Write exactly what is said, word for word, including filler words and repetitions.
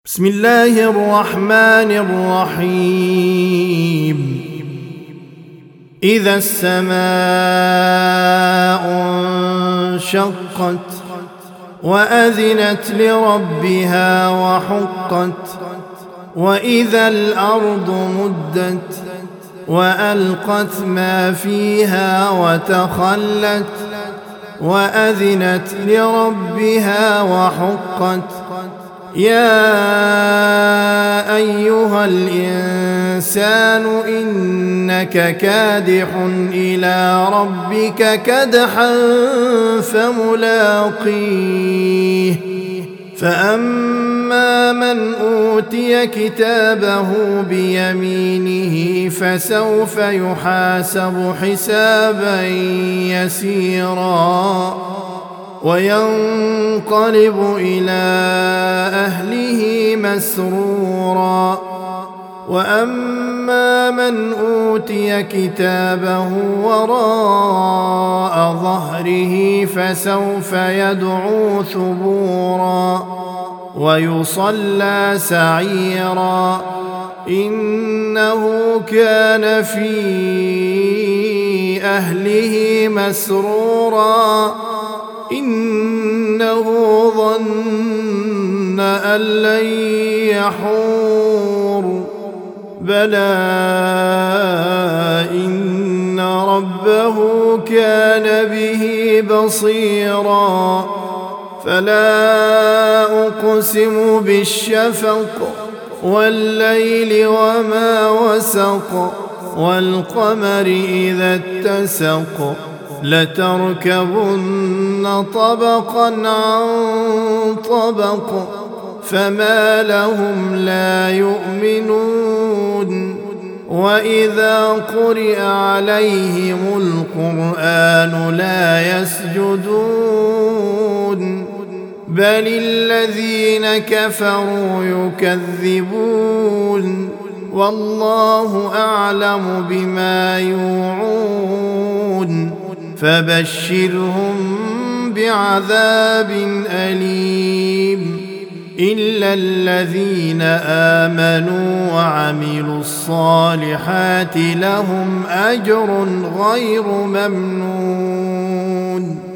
بسم الله الرحمن الرحيم إذا السماء انشقت وأذنت لربها وحقت وإذا الأرض مدت وألقت ما فيها وتخلت وأذنت لربها وحقت يا أيها الإنسان إنك كادح إلى ربك كدحا فملاقيه فأما من أوتي كتابه بيمينه فسوف يحاسب حسابا يسيرا وينقلب إلى أهله مسرورا وأما من أوتي كتابه وراء ظهره فسوف يدعو ثبورا ويصلى سعيرا إنه كان في أهله مسرورا إنه ظن أن لن يحور بلى إن ربه كان به بصيرا فلا أقسم بالشفق والليل وما وسق والقمر إذا اتسق لتركبن طبقا عن طبق فما لهم لا يؤمنون وإذا قرئ عليهم القرآن لا يسجدون بل الذين كفروا يكذبون والله أعلم بما يوعون فبشرهم بعذاب أليم إلا الذين آمنوا وعملوا الصالحات لهم أجر غير ممنون.